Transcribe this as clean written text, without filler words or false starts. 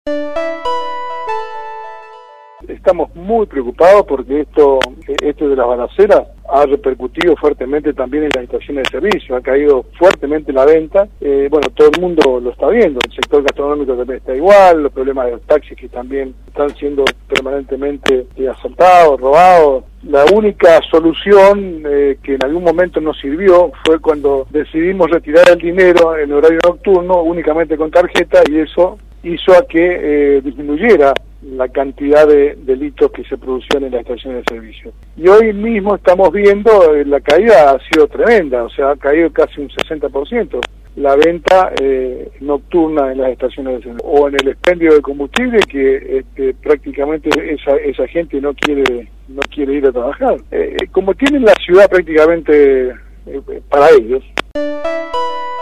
Estamos muy preocupados porque esto de las balaceras ha repercutido fuertemente también en las estaciones de servicio, ha caído fuertemente la venta. Bueno, todo el mundo lo está viendo, el sector gastronómico también está igual, los problemas de los taxis que también están siendo permanentemente asaltados, robados. La única solución que en algún momento nos sirvió fue cuando decidimos retirar el dinero en horario nocturno únicamente con tarjeta, y eso hizo a que disminuyera la cantidad de delitos que se producían en las estaciones de servicio. Y hoy mismo estamos viendo la caída ha sido tremenda, o sea, ha caído casi un 60% la venta nocturna en las estaciones de servicio, o en el expendio de combustible, que prácticamente esa gente no quiere ir a trabajar. Como tienen la ciudad prácticamente para ellos.